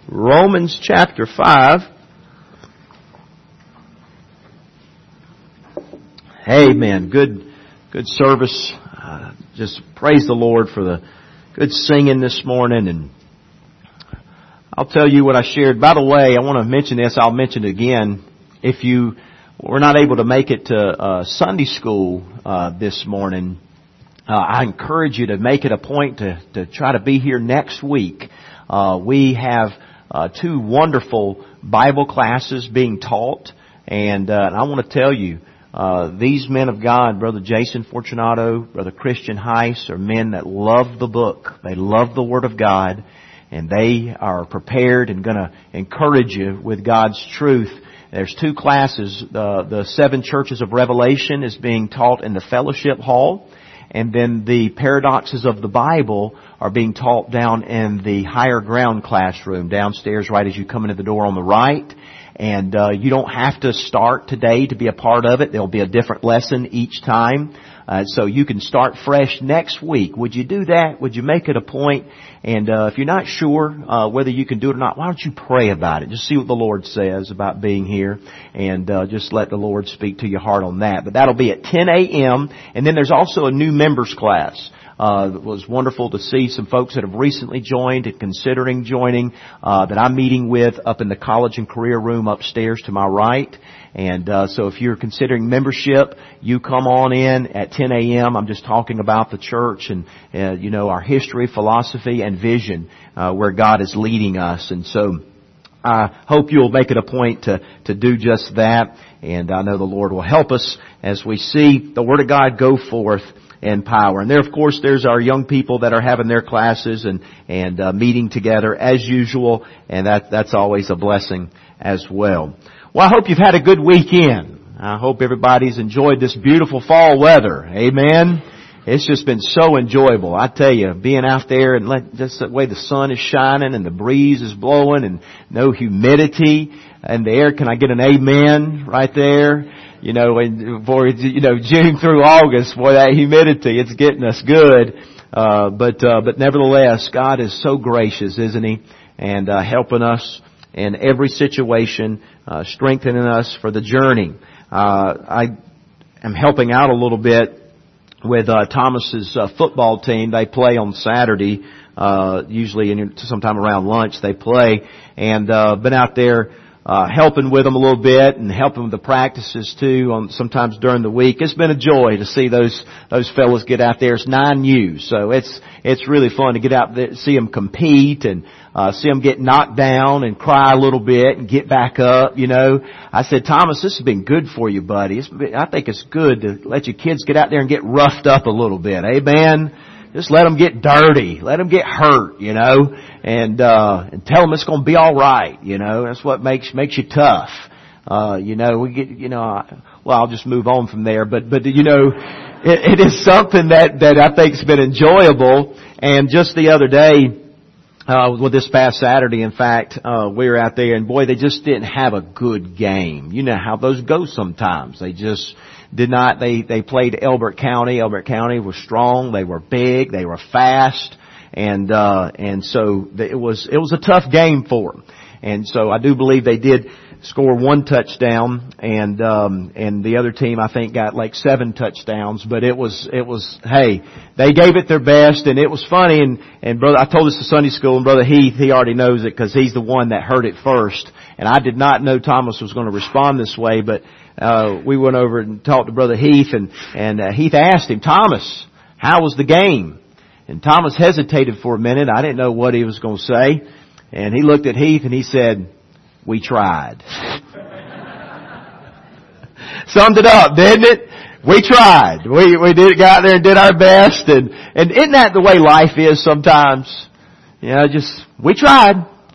Romans chapter 5. Amen. Good service. Just praise the Lord for the good singing this morning. And I'll tell you what I shared. By the way, I want to mention this. I'll mention it again. If you were not able to make it to Sunday school this morning, I encourage you to make it a point to try to be here next week. We have two wonderful Bible classes being taught, and I want to tell you, these men of God, Brother Jason Fortunato, Brother Christian Heiss, are men that love the book. They love the Word of God, and they are prepared and going to encourage you with God's truth. There's two classes. The 7 churches of Revelation is being taught in the fellowship hall, and then the paradoxes of the Bible are being taught down in the higher ground classroom downstairs right as you come into the door on the right. And you don't have to start today to be a part of it. There'll be a different lesson each time. So you can start fresh next week. Would you do that? Would you make it a point? And if you're not sure whether you can do it or not, why don't you pray about it? Just see what the Lord says about being here, and just let the Lord speak to your heart on that. But that'll be at 10 a.m. And then there's also a new members class. It was wonderful to see some folks that have recently joined and considering joining, that I'm meeting with up in the college and career room upstairs to my right. And so if you're considering membership, you come on in at 10 a.m. I'm just talking about the church and, our history, philosophy, and vision, where God is leading us. And so I hope you'll make it a point to do just that. And I know the Lord will help us as we see the Word of God go forth in power. And there, of course, there's our young people that are having their classes and meeting together as usual. And that's always a blessing as well. Well, I hope you've had a good weekend. I hope everybody's enjoyed this beautiful fall weather. Amen. It's just been so enjoyable. I tell you, being out there and just the way the sun is shining and the breeze is blowing and no humidity in the air. Can I get an amen right there? And for June through August, boy, that humidity, it's getting us good. But nevertheless, God is so gracious, isn't He? And helping us in every situation, strengthening us for the journey. I am helping out a little bit with Thomas's football team. They play on Saturday, usually sometime around lunch they play, and been out there helping with them a little bit and helping with the practices too. Sometimes during the week, it's been a joy to see those fellas get out there. It's 9U, so it's really fun to get out there, see them compete and see them get knocked down and cry a little bit and get back up. I said, Thomas, this has been good for you, buddy. I think it's good to let your kids get out there and get roughed up a little bit. Amen. Just let them get dirty. Let them get hurt, and tell them it's going to be all right. That's what makes you tough. We get, I'll just move on from there. But it is something that I think's been enjoyable. And just the other day, this past Saturday, in fact, we were out there and boy, they just didn't have a good game. You know how those go sometimes. They just did not. They played Elbert County. Elbert County was strong. They were big. They were fast. And so it was a tough game for them. And so I do believe they did score 1 touchdown, and the other team I think got like 7 touchdowns. But it was hey, they gave it their best, and it was funny. And brother, I told this to Sunday school, and Brother Heath, he already knows it because he's the one that heard it first. And I did not know Thomas was going to respond this way, but we went over and talked to Brother Heath, and Heath asked him, Thomas, how was the game? And Thomas hesitated for a minute. I didn't know what he was going to say. And he looked at Heath and he said, we tried. Summed it up, didn't it? We tried. We got out there and did our best. And isn't that the way life is sometimes? We tried,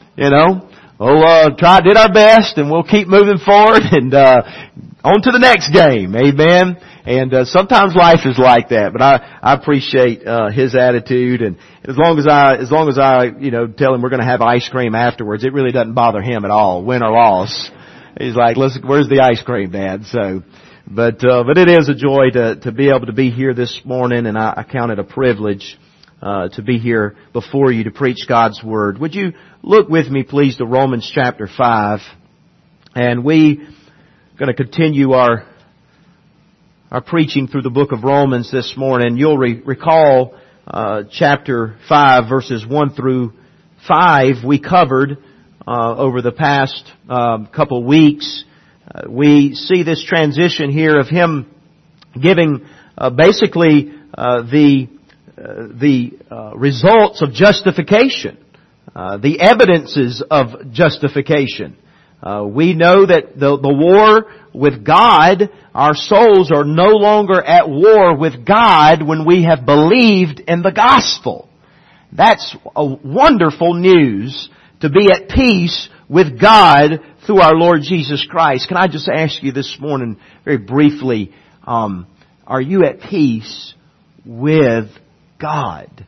did our best, and we'll keep moving forward and on to the next game. Amen. And sometimes life is like that, but I appreciate his attitude, and as long as I tell him we're going to have ice cream afterwards, it really doesn't bother him at all, win or loss. He's like, listen, where's the ice cream, Dad? So, but it is a joy to be able to be here this morning, and I count it a privilege to be here before you to preach God's Word. Would you look with me, please, to Romans chapter 5? And we are going to continue our preaching through the book of Romans this morning. You'll recall chapter 5, verses 1 through 5 we covered over the past couple of weeks. We see this transition here of him giving basically the results of justification, the evidences of justification. We know that the war with God, our souls are no longer at war with God when we have believed in the gospel. That's a wonderful news, to be at peace with God through our Lord Jesus Christ. Can I just ask you this morning very briefly, are you at peace with God?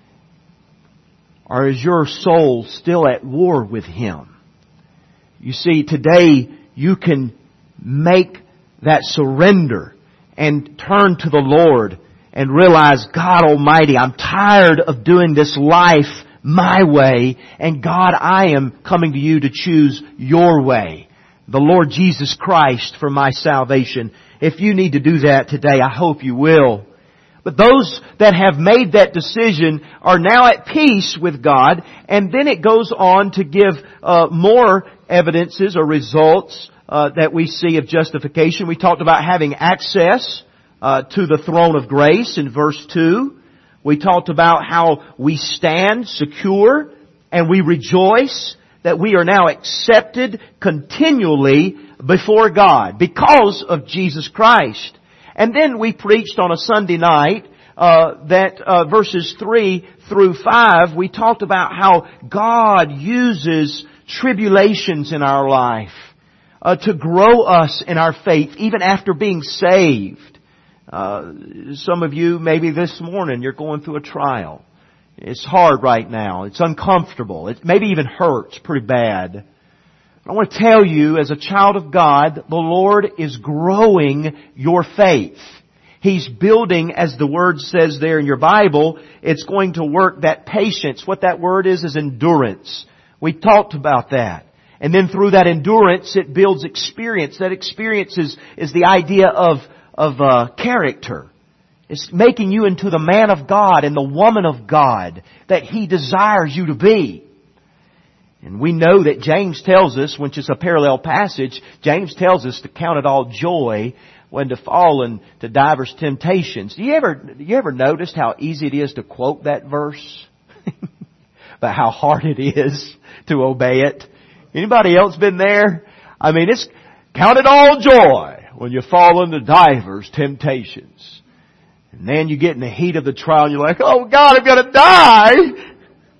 Or is your soul still at war with Him? You see, today you can make that surrender and turn to the Lord and realize, God Almighty, I'm tired of doing this life my way, and God, I am coming to you to choose your way, the Lord Jesus Christ, for my salvation. If you need to do that today, I hope you will. But those that have made that decision are now at peace with God, and then it goes on to give more evidences or results that we see of justification. We talked about having access to the throne of grace in verse 2. We talked about how we stand secure and we rejoice that we are now accepted continually before God because of Jesus Christ. And then we preached on a Sunday night that verses 3 through 5, we talked about how God uses tribulations in our life to grow us in our faith even after being saved. Some of you, maybe this morning, you're going through a trial. It's hard right now. It's uncomfortable. It maybe even hurts pretty bad. I want to tell you, as a child of God, the Lord is growing your faith. He's building, as the word says there in your Bible, it's going to work that patience. What that word is endurance. We talked about that. And then through that endurance, it builds experience. That experience is the idea of character. It's making you into the man of God and the woman of God that He desires you to be. And we know that James tells us, which is a parallel passage, James tells us to count it all joy when to fall into divers temptations. Do you ever notice how easy it is to quote that verse? But how hard it is to obey it? Anybody else been there? I mean, it's count it all joy when you fall into divers temptations. And then you get in the heat of the trial and you're like, oh God, I'm going to die.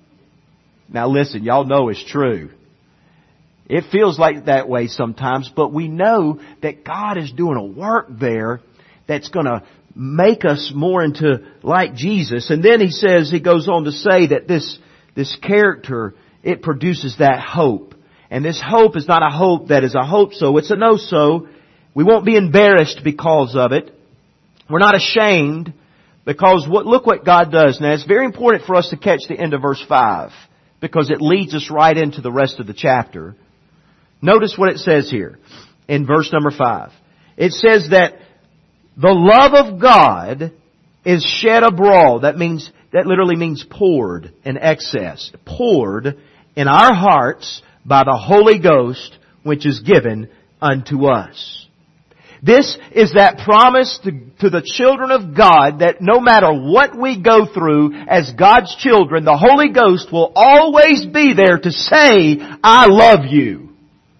Now listen, y'all know it's true. It feels like that way sometimes, but we know that God is doing a work there that's going to make us more into like Jesus. And then he goes on to say that this character, it produces that hope. And this hope is not a hope that is a hope so, it's a no so. We won't be embarrassed because of it. We're not ashamed because look what God does. Now it's very important for us to catch the end of verse 5 because it leads us right into the rest of the chapter. Notice what it says here in verse number 5. It says that the love of God is shed abroad. That literally means poured in excess. Poured in our hearts by the Holy Ghost which is given unto us. This is that promise to the children of God that no matter what we go through as God's children, the Holy Ghost will always be there to say, I love you.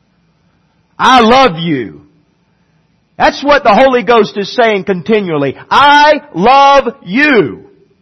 I love you. That's what the Holy Ghost is saying continually. I love you.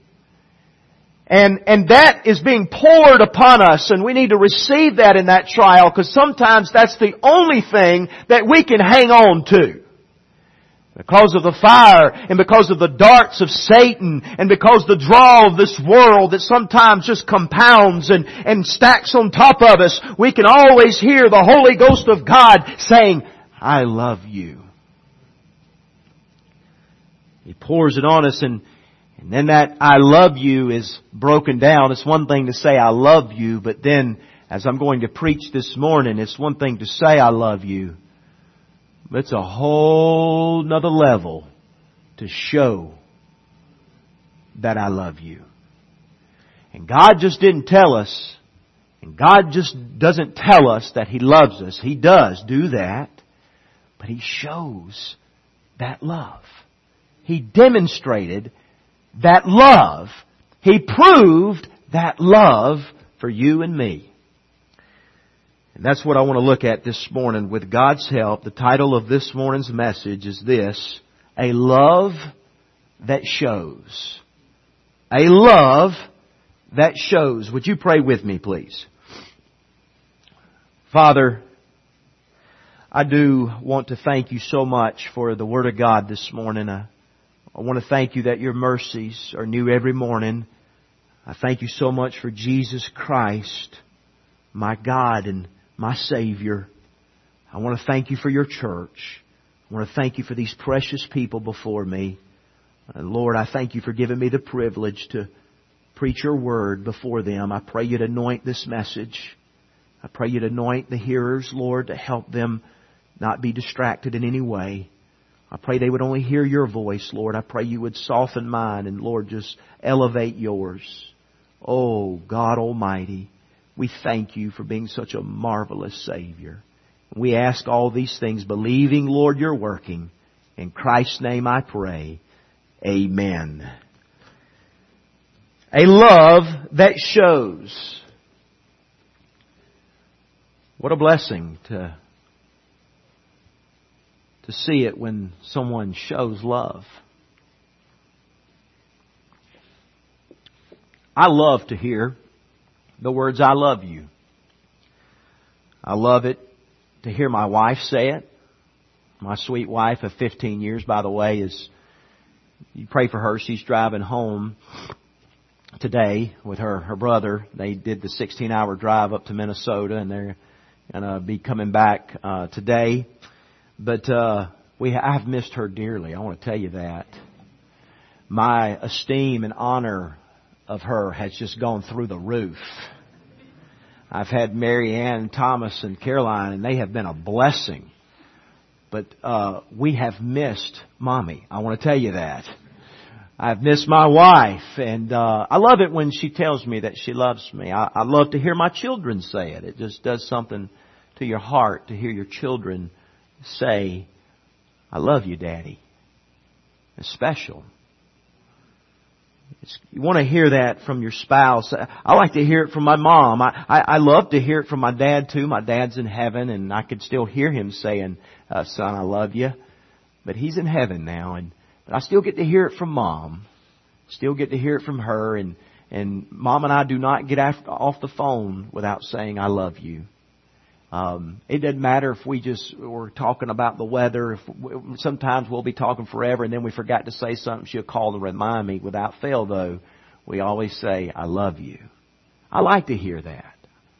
And that is being poured upon us, and we need to receive that in that trial because sometimes that's the only thing that we can hang on to. Because of the fire and because of the darts of Satan and because the draw of this world that sometimes just compounds and stacks on top of us, we can always hear the Holy Ghost of God saying, I love you. He pours it on us and And then that I love you is broken down. It's one thing to say I love you, but then as I'm going to preach this morning, it's one thing to say I love you, but it's a whole nother level to show that I love you. And God just didn't tell us, and God just doesn't tell us that He loves us. He does do that, but He shows that love. He demonstrated that love. He proved that love for you and me. And that's what I want to look at this morning with God's help. The title of this morning's message is this: A Love That Shows. A love that shows. Would you pray with me, please? Father, I do want to thank You so much for the Word of God this morning. I want to thank You that Your mercies are new every morning. I thank You so much for Jesus Christ, my God and my Savior. I want to thank You for Your church. I want to thank You for these precious people before me. Lord, I thank You for giving me the privilege to preach Your Word before them. I pray You'd anoint this message. I pray You'd anoint the hearers, Lord, to help them not be distracted in any way. I pray they would only hear Your voice, Lord. I pray You would soften mine and, Lord, just elevate Yours. Oh, God Almighty, we thank You for being such a marvelous Savior. We ask all these things, believing, Lord, You're working. In Christ's name I pray. Amen. A love that shows. What a blessing to see it when someone shows love. I love to hear the words, I love you. I love it to hear my wife say it. My sweet wife of 15 years, by the way, you pray for her. She's driving home today with her brother. They did the 16-hour drive up to Minnesota, and they're going to be coming back today. But I've missed her dearly. I want to tell you that. My esteem and honor of her has just gone through the roof. I've had Mary Ann, Thomas, and Caroline, and they have been a blessing. But we have missed Mommy. I want to tell you that. I've missed my wife, and I love it when she tells me that she loves me. I love to hear my children say it. It just does something to your heart to hear your children say, I love you, Daddy. It's special. You want to hear that from your spouse. I like to hear it from my mom. I love to hear it from my dad too. My dad's in heaven, and I could still hear him saying, son, I love you. But he's in heaven now, but I still get to hear it from Mom. Still get to hear it from her, and Mom and I do not get off the phone without saying, I love you. It doesn't matter if we're talking about the weather. Sometimes we'll be talking forever and then we forgot to say something. She'll call and remind me. Without fail, though, we always say, I love you. I like to hear that.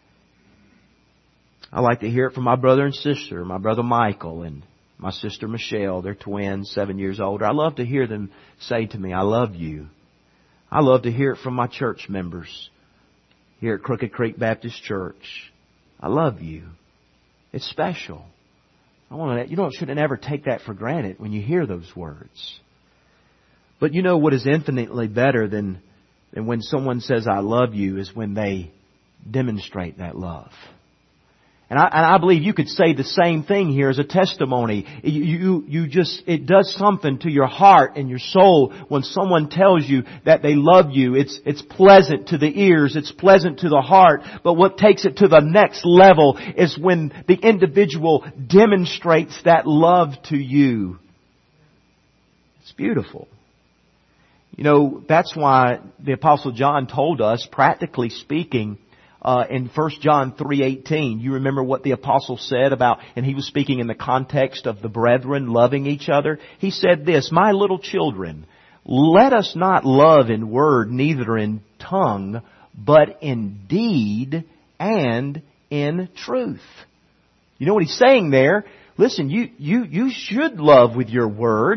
I like to hear it from my brother and sister, my brother Michael and my sister Michelle. They're twins, 7 years older. I love to hear them say to me, I love you. I love to hear it from my church members here at Crooked Creek Baptist Church. I love you. It's special. You shouldn't ever take that for granted when you hear those words. But you know what is infinitely better than when someone says, I love you, is when they demonstrate that love. And I believe you could say the same thing here as a testimony. It does something to your heart and your soul when someone tells you that they love you. It's pleasant to the ears. It's pleasant to the heart. But what takes it to the next level is when the individual demonstrates that love to you. It's beautiful. You know, that's why the Apostle John told us, practically speaking, in 1 John 3:18, you remember what the apostle said about, and he was speaking in the context of the brethren loving each other. He said this, my little children, let us not love in word, neither in tongue, but in deed and in truth. You know what he's saying there? Listen, you should love with your words,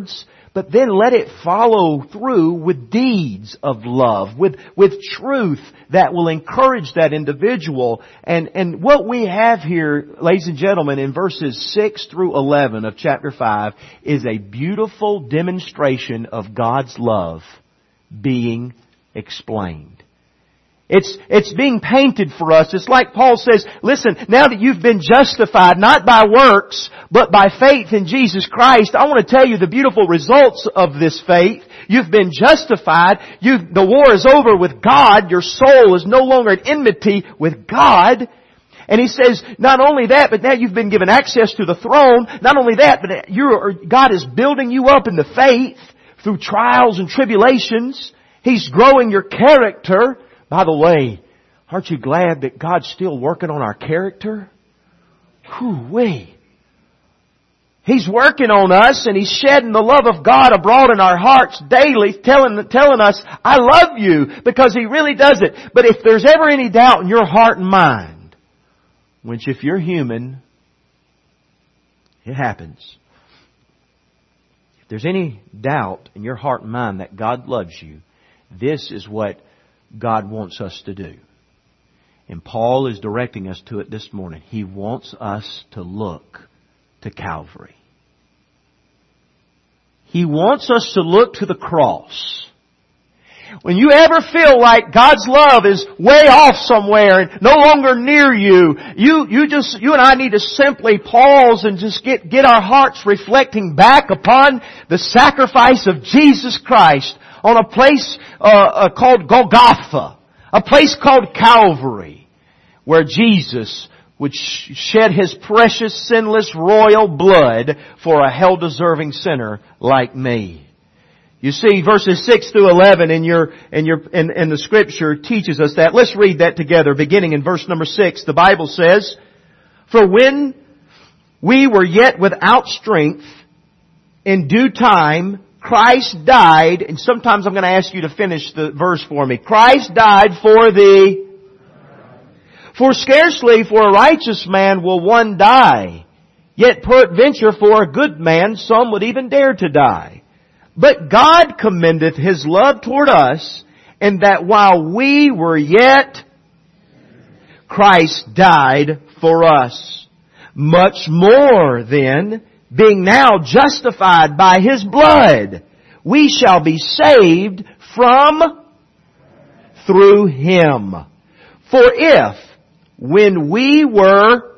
But then let it follow through with deeds of love, with truth that will encourage that individual. And what we have here, ladies and gentlemen, in verses 6 through 11 of chapter 5 is a beautiful demonstration of God's love being explained. It's being painted for us. It's like Paul says, listen, now that you've been justified, not by works, but by faith in Jesus Christ, I want to tell you the beautiful results of this faith. You've been justified. The war is over with God. Your soul is no longer at enmity with God. And he says, not only that, but now you've been given access to the throne. Not only that, but God is building you up in the faith through trials and tribulations. He's growing your character. By the way, aren't you glad that God's still working on our character? Whew-wee. He's working on us and He's shedding the love of God abroad in our hearts daily, telling us, I love you, because He really does it. But if there's ever any doubt in your heart and mind, which if you're human, it happens. If there's any doubt in your heart and mind that God loves you, this is what God wants us to do. And Paul is directing us to it this morning. He wants us to look to Calvary. He wants us to look to the cross. When you ever feel like God's love is way off somewhere and no longer near you, you and I need to simply pause and just get our hearts reflecting back upon the sacrifice of Jesus Christ on a place called Golgotha, a place called Calvary, where Jesus would shed His precious, sinless, royal blood for a hell-deserving sinner like me. You see, verses 6 through 11 in the Scripture teaches us that. Let's read that together, beginning in verse number 6. The Bible says, "For when we were yet without strength, in due time Christ died," and sometimes I'm going to ask you to finish the verse for me. "Christ died for scarcely for a righteous man will one die, yet peradventure for a good man some would even dare to die. But God commendeth His love toward us, in that while we were yet, Christ died for us. Much more then, being now justified by His blood, we shall be saved through Him. For if, when we were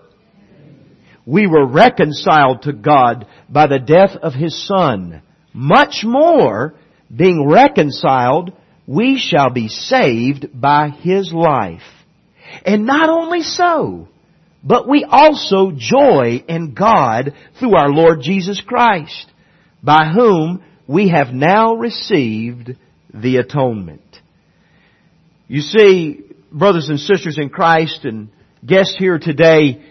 reconciled to God by the death of His Son, much more, being reconciled, we shall be saved by His life. And not only so, but we also joy in God through our Lord Jesus Christ, by whom we have now received the atonement." You see, brothers and sisters in Christ and guests here today,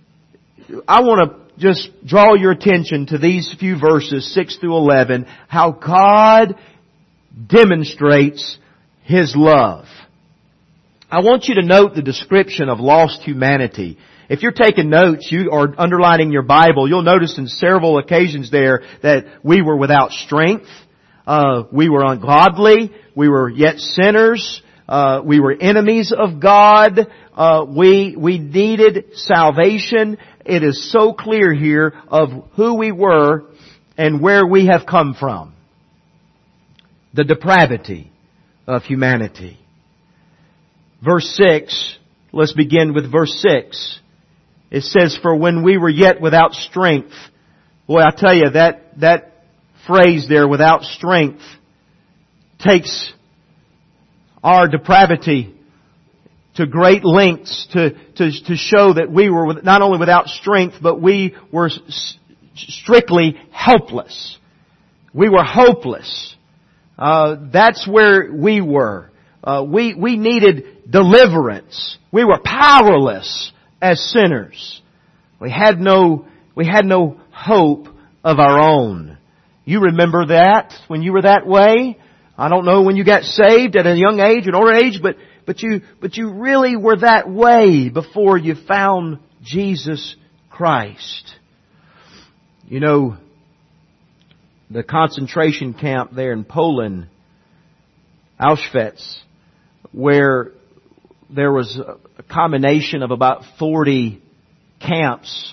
I want to just draw your attention to these few verses, 6 through 11, how God demonstrates His love. I want you to note the description of lost humanity. If you're taking notes, you are underlining your Bible, you'll notice in several occasions there that we were without strength, we were ungodly, we were yet sinners, we were enemies of God, we needed salvation. It is so clear here of who we were and where we have come from. The depravity of humanity. Verse 6, let's begin with verse 6. It says, "For when we were yet without strength." Boy, I tell you, that phrase there, without strength, takes our depravity to great lengths to show that we were not only without strength, but we were strictly helpless. We were hopeless. That's where we were. We needed deliverance. We were powerless as sinners. We had no hope of our own. You remember that when you were that way? I don't know when you got saved at a young age, an older age, but you really were that way before you found Jesus Christ. You know, the concentration camp there in Poland, Auschwitz, where there was a combination of about 40 camps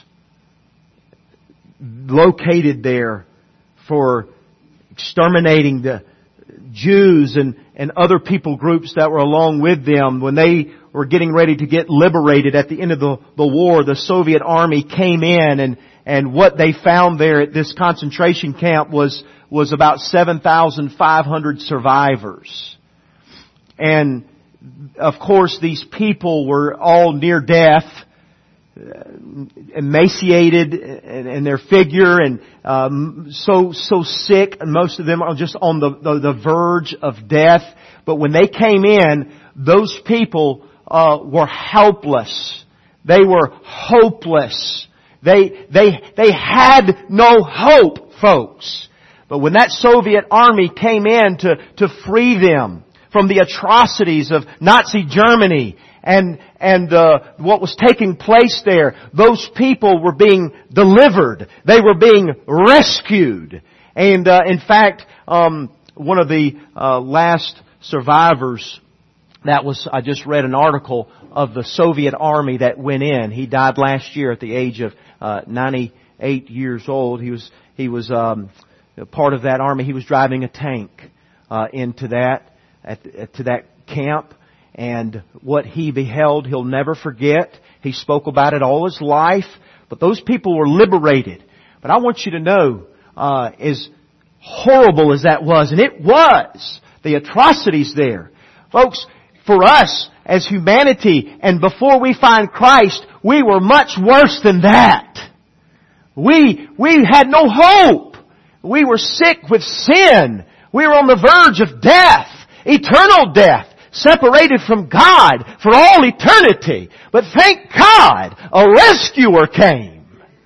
located there for exterminating the Jews and other people groups that were along with them. When they were getting ready to get liberated at the end of the war, the Soviet army came in, and what they found there at this concentration camp was about 7,500 survivors. And of course these people were all near death, emaciated in their figure, and so sick, and most of them are just on the verge of death. But when they came in, those people were helpless. They were hopeless. They had no hope, folks. But when that Soviet army came in to free them from the atrocities of Nazi Germany and what was taking place there, those people were being delivered. They were being rescued. And in fact, one of the last survivors I just read an article of the Soviet army that went in. He died last year at the age of 98 years old. He was part of that army. He was driving a tank into that camp. And what he beheld, he'll never forget. He spoke about it all his life. But those people were liberated. But I want you to know, as horrible as that was, and it was, the atrocities there. Folks, for us as humanity, and before we find Christ, we were much worse than that. We had no hope. We were sick with sin. We were on the verge of death, eternal death, separated from God for all eternity. But thank God, a rescuer came.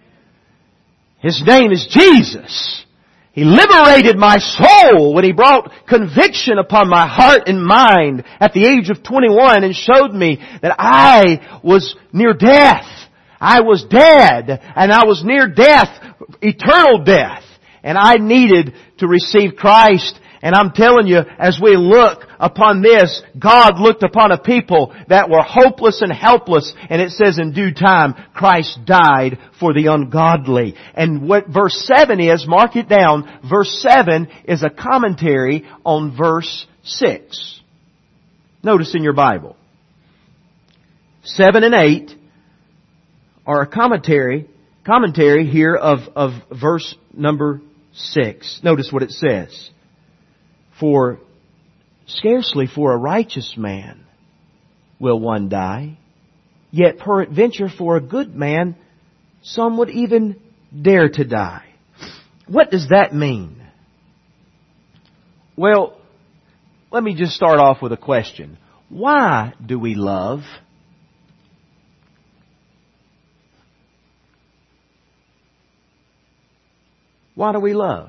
His name is Jesus. He liberated my soul when He brought conviction upon my heart and mind at the age of 21 and showed me that I was near death. I was dead, and I was near death, eternal death. And I needed to receive Christ. And I'm telling you, as we look upon this, God looked upon a people that were hopeless and helpless. And it says in due time, Christ died for the ungodly. And what verse 7 is, mark it down, verse 7 is a commentary on verse 6. Notice in your Bible. 7 and 8 are a commentary here of verse number 6. Notice what it says. For scarcely for a righteous man will one die, yet peradventure for a good man some would even dare to die. What does that mean? Well, let me just start off with a question. Why do we love? Why do we love?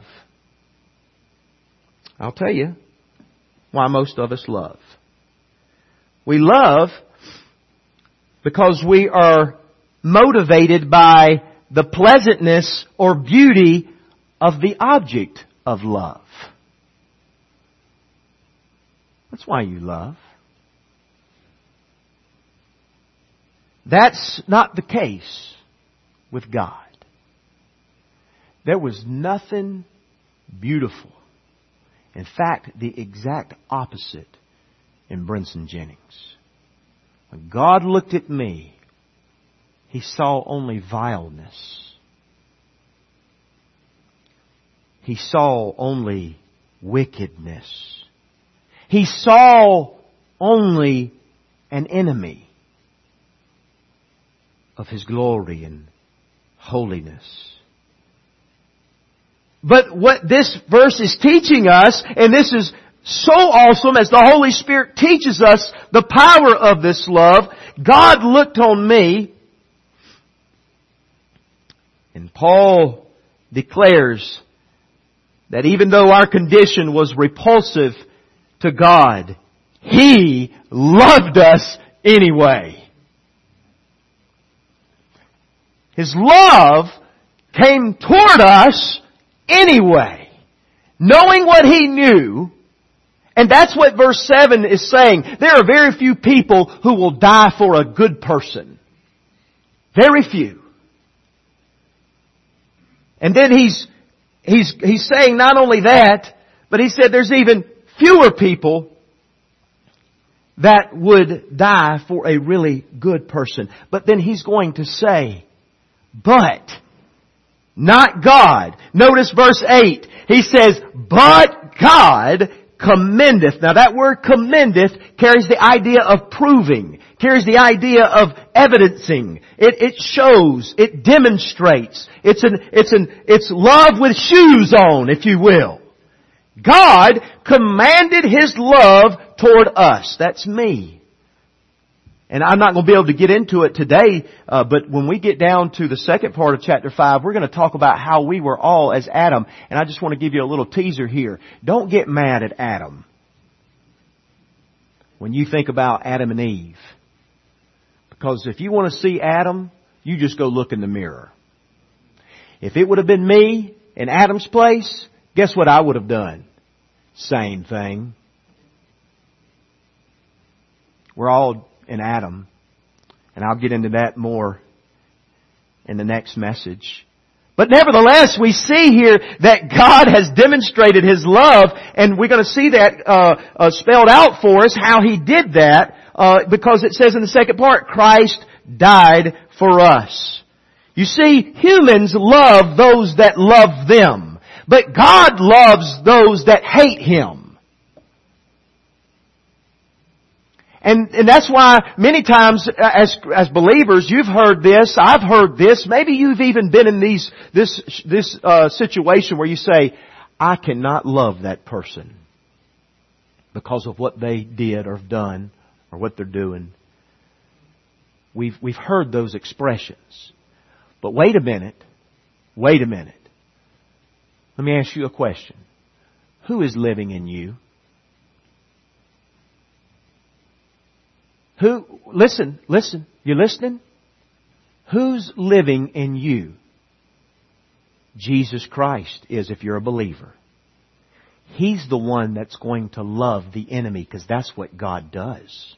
I'll tell you why most of us love. We love because we are motivated by the pleasantness or beauty of the object of love. That's why you love. That's not the case with God. There was nothing beautiful. In fact, the exact opposite in Brenson Jennings. When God looked at me, He saw only vileness. He saw only wickedness. He saw only an enemy of His glory and holiness. But what this verse is teaching us, and this is so awesome as the Holy Spirit teaches us the power of this love, God looked on me, and Paul declares that even though our condition was repulsive to God, He loved us anyway. His love came toward us anyway. knowing what He knew, and that's what verse 7 is saying. There are very few people who will die for a good person. Very few. And then He's saying not only that, but He said there's even fewer people that would die for a really good person. But then He's going to say, but not God. Notice verse 8. He says, but God commendeth. Now that word commendeth carries the idea of proving, carries the idea of evidencing. It shows, it demonstrates. It's love with shoes on, if you will. God commanded His love toward us. That's me. And I'm not going to be able to get into it today, but when we get down to the second part of chapter 5, we're going to talk about how we were all as Adam. And I just want to give you a little teaser here. Don't get mad at Adam when you think about Adam and Eve. Because if you want to see Adam, you just go look in the mirror. If it would have been me in Adam's place, guess what I would have done? Same thing. We're all in Adam. And I'll get into that more in the next message. But nevertheless, we see here that God has demonstrated His love, and we're going to see that spelled out for us, how He did that, because it says in the second part, Christ died for us. You see, humans love those that love them, but God loves those that hate Him. And that's why many times as believers, you've heard this, I've heard this, maybe you've even been in this situation where you say, I cannot love that person because of what they did or have done or what they're doing. We've heard those expressions. But wait a minute. Let me ask you a question. Who is living in you? Listen, you listening? Who's living in you? Jesus Christ is, if you're a believer. He's the one that's going to love the enemy, because that's what God does.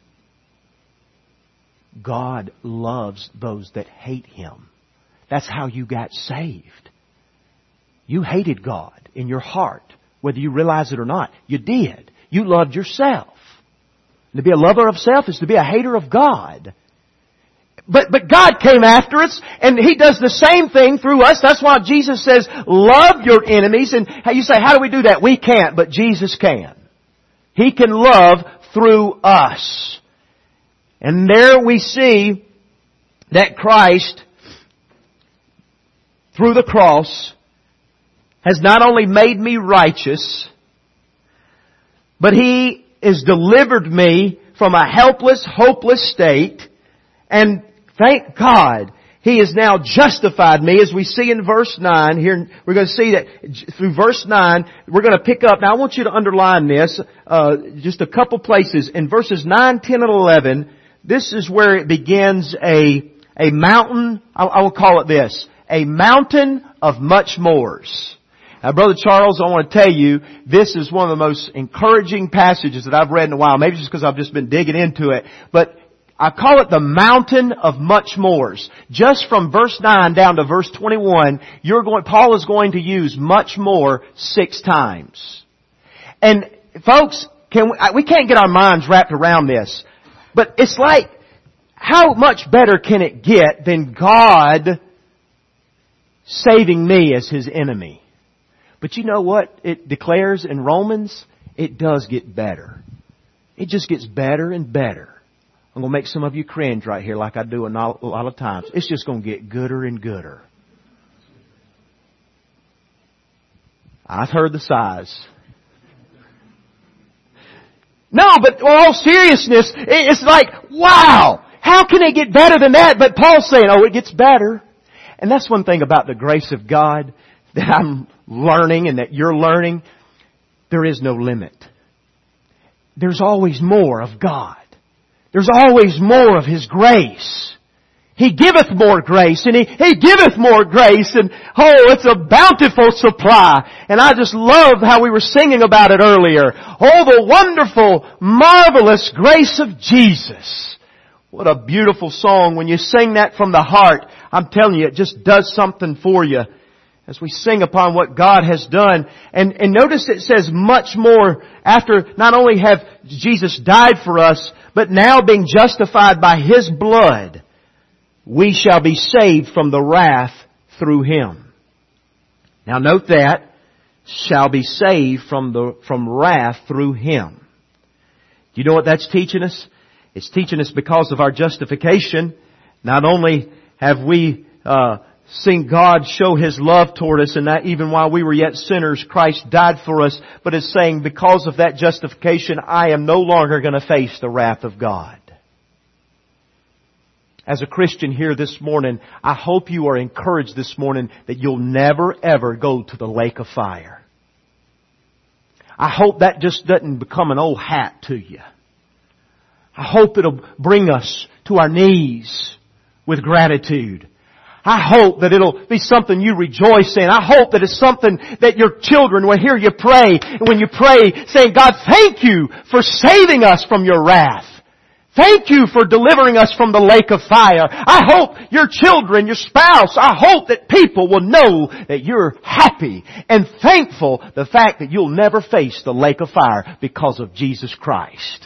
God loves those that hate Him. That's how you got saved. You hated God in your heart, whether you realize it or not. You did. You loved yourself. To be a lover of self is to be a hater of God. But God came after us, and He does the same thing through us. That's why Jesus says, love your enemies. And you say, how do we do that? We can't, but Jesus can. He can love through us. And there we see that Christ, through the cross, has not only made me righteous, but He has delivered me from a helpless, hopeless state. And thank God, He has now justified me, as we see in verse 9. Here, we're going to see that through verse 9, we're going to pick up. Now I want you to underline this, just a couple places. In verses 9, 10, and 11, this is where it begins a mountain, I will call it this, a mountain of much mores. Now, Brother Charles, I want to tell you, this is one of the most encouraging passages that I've read in a while. Maybe just because I've just been digging into it. But I call it the mountain of much mores. Just from verse 9 down to verse 21, Paul is going to use much more 6 times. And folks, we can't get our minds wrapped around this. But it's like, how much better can it get than God saving me as His enemy? But you know what it declares in Romans? It does get better. It just gets better and better. I'm going to make some of you cringe right here like I do a lot of times. It's just going to get gooder and gooder. I've heard the sighs. No, but in all seriousness, it's like, wow, how can it get better than that? But Paul's saying, oh, it gets better. And that's one thing about the grace of God that I'm learning and that you're learning. There is no limit. There's always more of God. There's always more of His grace. He giveth more grace, and He giveth more grace, and oh, it's a bountiful supply. And I just love how we were singing about it earlier. Oh, the wonderful, marvelous grace of Jesus. What a beautiful song. When you sing that from the heart, I'm telling you, it just does something for you as we sing upon what God has done. And notice it says much more after not only have Jesus died for us, but now being justified by His blood, we shall be saved from the wrath through Him. Now note that, shall be saved from wrath through Him. Do you know what that's teaching us? It's teaching us because of our justification. Not only have we seen God show His love toward us, and that even while we were yet sinners, Christ died for us, but it's saying because of that justification, I am no longer going to face the wrath of God. As a Christian here this morning, I hope you are encouraged this morning that you'll never ever go to the lake of fire. I hope that just doesn't become an old hat to you. I hope it'll bring us to our knees with gratitude. I hope that it'll be something you rejoice in. I hope that it's something that your children will hear you pray. And when you pray, saying, God, thank you for saving us from your wrath. Thank you for delivering us from the lake of fire. I hope your children, your spouse, I hope that people will know that you're happy and thankful the fact that you'll never face the lake of fire because of Jesus Christ.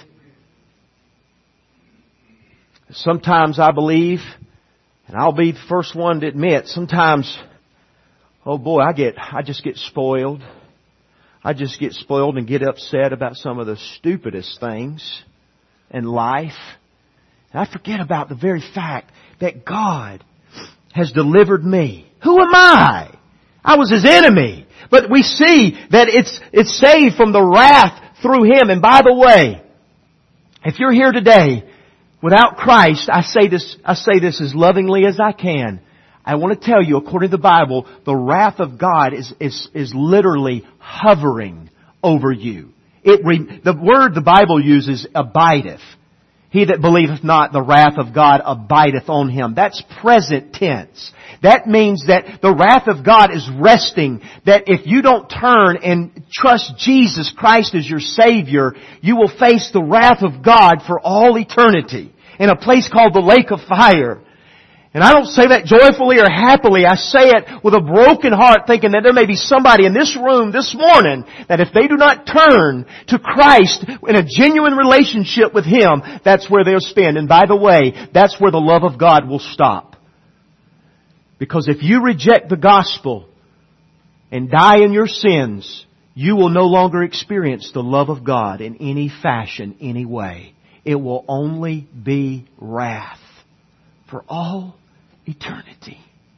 Sometimes I believe, and I'll be the first one to admit, sometimes, oh boy, I just get spoiled. I just get spoiled and get upset about some of the stupidest things in life. And I forget about the very fact that God has delivered me. Who am I? I was His enemy. But we see that it's saved from the wrath through Him. And by the way, if you're here today without Christ, I say this as lovingly as I can. I want to tell you, according to the Bible, the wrath of God is literally hovering over you. The word the Bible uses, abideth. He that believeth not, the wrath of God abideth on him. That's present tense. That means that the wrath of God is resting. That if you don't turn and trust Jesus Christ as your Savior, you will face the wrath of God for all eternity in a place called the lake of fire. And I don't say that joyfully or happily. I say it with a broken heart, thinking that there may be somebody in this room this morning that if they do not turn to Christ in a genuine relationship with Him, that's where they'll spend. And by the way, that's where the love of God will stop. Because if you reject the gospel and die in your sins, you will no longer experience the love of God in any fashion, any way. It will only be wrath for all eternity.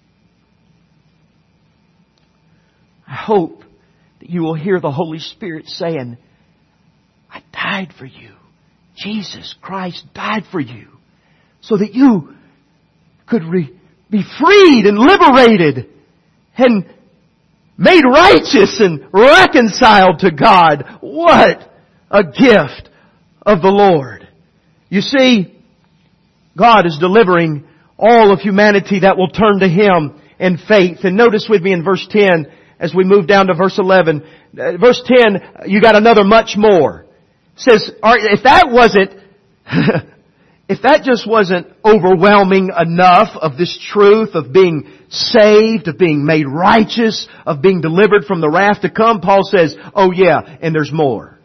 I hope that you will hear the Holy Spirit saying, I died for you. Jesus Christ died for you so that you could be freed and liberated and made righteous and reconciled to God. What a gift of the Lord. You see, God is delivering all of humanity that will turn to Him in faith. And notice with me in verse 10, as we move down to verse 11. Verse 10, you got another much more. It says, if that just wasn't overwhelming enough of this truth of being saved, of being made righteous, of being delivered from the wrath to come, Paul says, oh yeah, and there's more.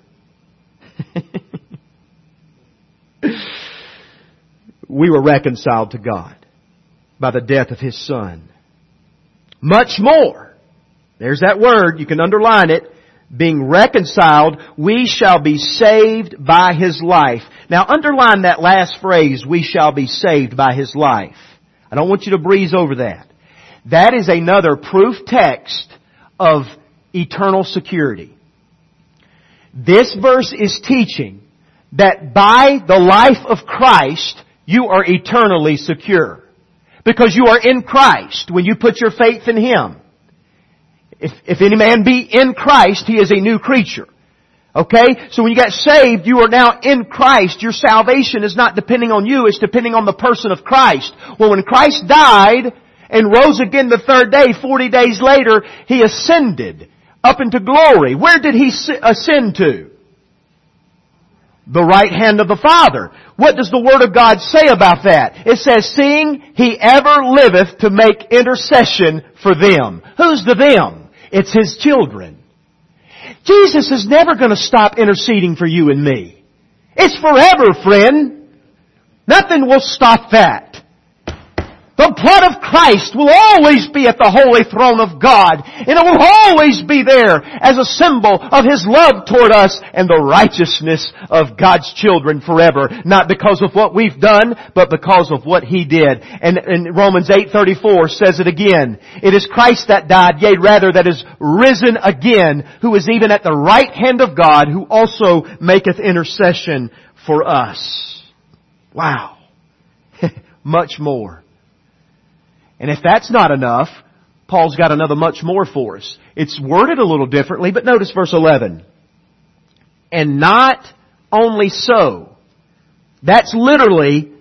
We were reconciled to God by the death of His Son. Much more. There's that word. You can underline it. Being reconciled, we shall be saved by His life. Now underline that last phrase, we shall be saved by His life. I don't want you to breeze over that. That is another proof text of eternal security. This verse is teaching that by the life of Christ, you are eternally secure. Because you are in Christ when you put your faith in Him. If any man be in Christ, he is a new creature. Okay? So when you got saved, you are now in Christ. Your salvation is not depending on you, it's depending on the person of Christ. Well, when Christ died and rose again the third day, 40 days later, He ascended up into glory. Where did He ascend to? The right hand of the Father. What does the Word of God say about that? It says, seeing He ever liveth to make intercession for them. Who's the them? It's His children. Jesus is never going to stop interceding for you and me. It's forever, friend. Nothing will stop that. The blood of Christ will always be at the holy throne of God, and it will always be there as a symbol of His love toward us and the righteousness of God's children forever. Not because of what we've done, but because of what He did. And Romans 8:34 says it again. It is Christ that died, yea rather that is risen again, who is even at the right hand of God, who also maketh intercession for us. Wow. Much more. And if that's not enough, Paul's got another much more for us. It's worded a little differently, but notice verse 11. And not only so. That's literally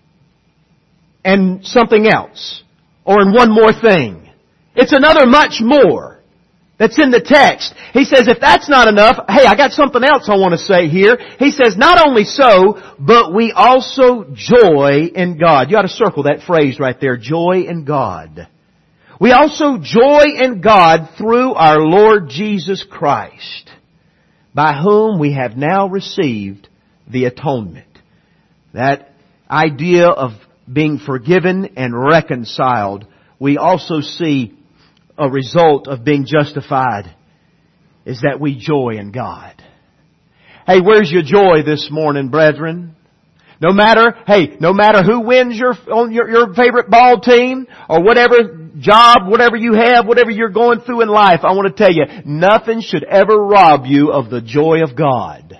and something else. Or in one more thing. It's another much more that's in the text. He says, if that's not enough, hey, I got something else I want to say here. He says, not only so, but we also joy in God. You ought to circle that phrase right there, joy in God. We also joy in God through our Lord Jesus Christ, by whom we have now received the atonement. That idea of being forgiven and reconciled, we also see a result of being justified is that we joy in God. Hey, where's your joy this morning, brethren? No matter who wins your favorite ball team or whatever job, whatever you have, whatever you're going through in life, I want to tell you, nothing should ever rob you of the joy of God.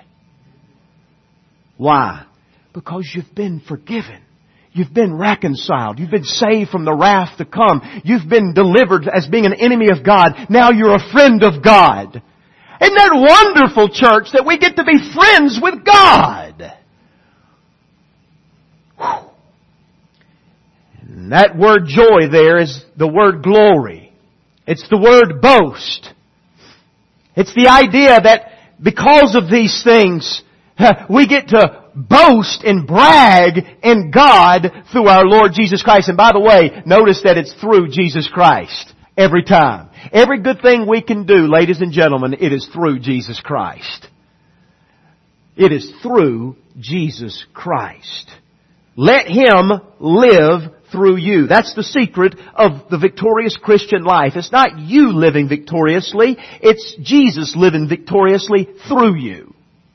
Why? Because you've been forgiven. You've been reconciled. You've been saved from the wrath to come. You've been delivered as being an enemy of God. Now you're a friend of God. Isn't that wonderful, church, that we get to be friends with God? Whew. And that word joy there is the word glory. It's the word boast. It's the idea that because of these things, we get to boast and brag in God through our Lord Jesus Christ. And by the way, notice that it's through Jesus Christ every time. Every good thing we can do, ladies and gentlemen, it is through Jesus Christ. It is through Jesus Christ. Let Him live through you. That's the secret of the victorious Christian life. It's not you living victoriously. It's Jesus living victoriously through you.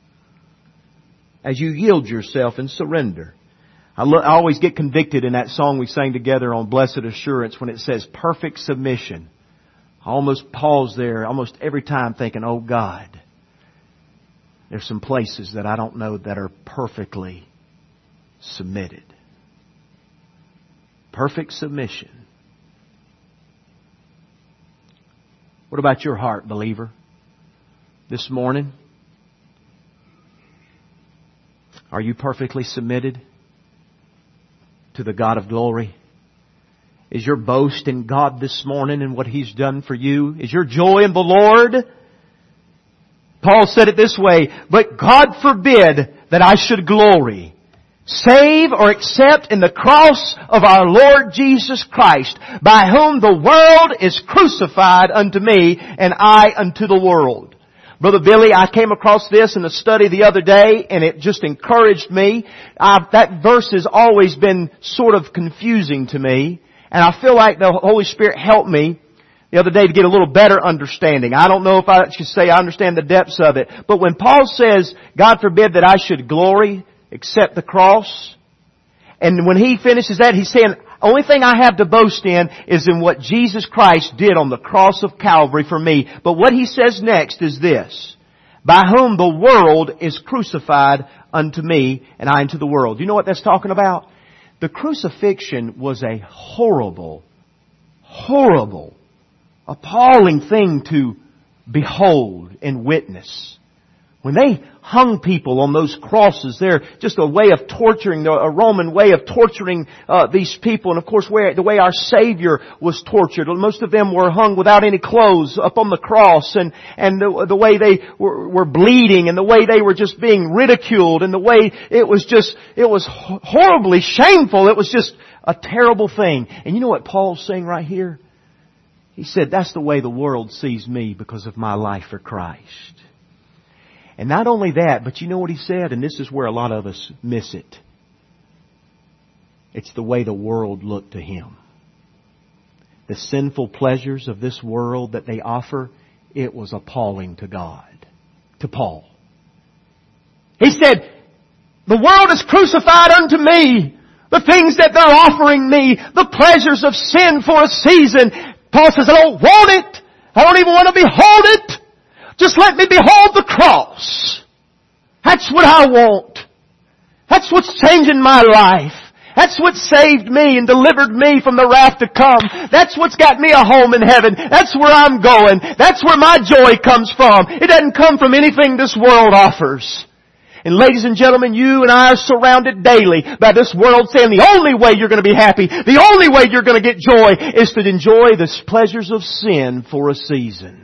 As you yield yourself and surrender. I always get convicted in that song we sang together on Blessed Assurance when it says perfect submission. I almost pause there almost every time thinking, oh God, there's some places that I don't know that are perfectly submitted. Perfect submission. What about your heart, believer? This morning? Are you perfectly submitted to the God of glory? Is your boast in God this morning and what He's done for you? Is your joy in the Lord? Paul said it this way, but God forbid that I should glory, save or except in the cross of our Lord Jesus Christ, by whom the world is crucified unto me and I unto the world. Brother Billy, I came across this in a study the other day and it just encouraged me. That verse has always been sort of confusing to me. And I feel like the Holy Spirit helped me the other day to get a little better understanding. I don't know if I should say I understand the depths of it. But when Paul says, God forbid that I should glory except the cross. And when he finishes that, he's saying, only thing I have to boast in is in what Jesus Christ did on the cross of Calvary for me. But what he says next is this, by whom the world is crucified unto me and I unto the world. You know what that's talking about? The crucifixion was a horrible, appalling thing to behold and witness. When they hung people on those crosses, they're just a way of torturing, a Roman way of torturing these people. And of course, the way our Savior was tortured. Most of them were hung without any clothes up on the cross, and the way they were bleeding, and the way they were just being ridiculed, and the way it was horribly shameful. It was just a terrible thing. And you know what Paul's saying right here? He said, that's the way the world sees me because of my life for Christ. And not only that, but you know what he said? And this is where a lot of us miss it. It's the way the world looked to him. The sinful pleasures of this world that they offer, it was appalling to God, to Paul. He said, the world is crucified unto me. The things that they're offering me, the pleasures of sin for a season. Paul says, I don't want it. I don't even want to behold it. Just let me behold the cross. That's what I want. That's what's changing my life. That's what saved me and delivered me from the wrath to come. That's what's got me a home in heaven. That's where I'm going. That's where my joy comes from. It doesn't come from anything this world offers. And ladies and gentlemen, you and I are surrounded daily by this world saying the only way you're going to be happy, the only way you're going to get joy is to enjoy the pleasures of sin for a season.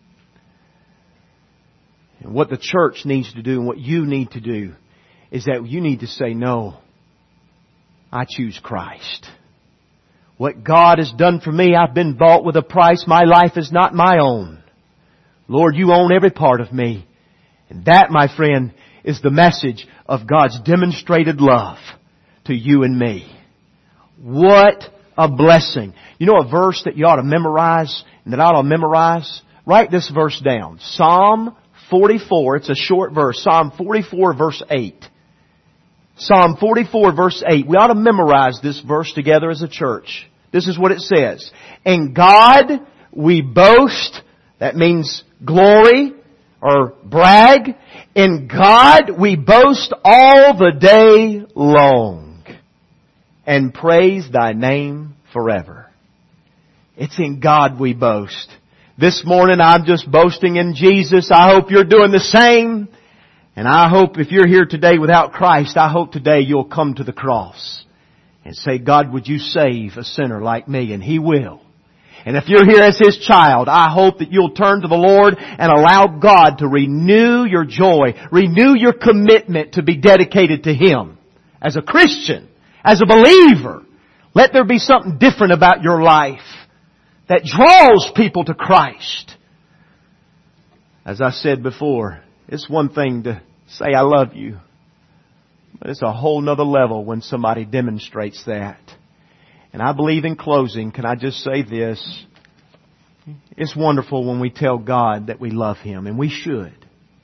And what the church needs to do and what you need to do is that you need to say, no, I choose Christ. What God has done for me, I've been bought with a price. My life is not my own. Lord, you own every part of me. And that, my friend, is the message of God's demonstrated love to you and me. What a blessing. You know a verse that you ought to memorize and that I ought to memorize? Write this verse down. Psalm 44, it's a short verse. Psalm 44 verse 8. Psalm 44 verse 8. We ought to memorize this verse together as a church. This is what it says. In God we boast. That means glory or brag. In God we boast all the day long and praise Thy name forever. It's in God we boast. This morning I'm just boasting in Jesus. I hope you're doing the same. And I hope if you're here today without Christ, I hope today you'll come to the cross and say, God, would you save a sinner like me? And He will. And if you're here as His child, I hope that you'll turn to the Lord and allow God to renew your joy, renew your commitment to be dedicated to Him. As a Christian, as a believer, let there be something different about your life that draws people to Christ. As I said before, it's one thing to say I love you, but it's a whole nother level when somebody demonstrates that. And I believe in closing, can I just say this? It's wonderful when we tell God that we love Him, and we should.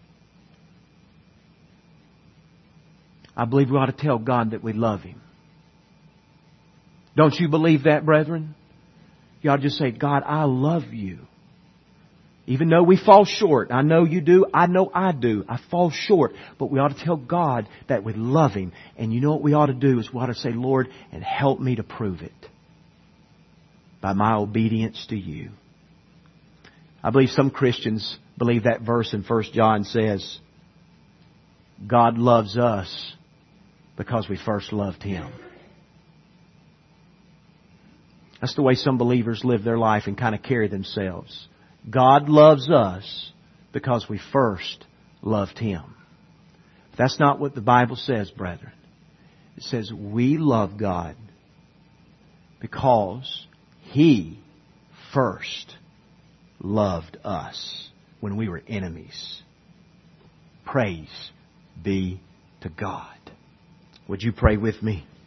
I believe we ought to tell God that we love Him. Don't you believe that, brethren? You ought to just say, God, I love you. Even though we fall short. I know you do. I know I do. I fall short. But we ought to tell God that we love Him. And you know what we ought to do is we ought to say, Lord, and help me to prove it by my obedience to you. I believe some Christians believe that verse in 1 John says, God loves us because we first loved Him. That's the way some believers live their life and kind of carry themselves. God loves us because we first loved Him. But that's not what the Bible says, brethren. It says we love God because He first loved us when we were enemies. Praise be to God. Would you pray with me?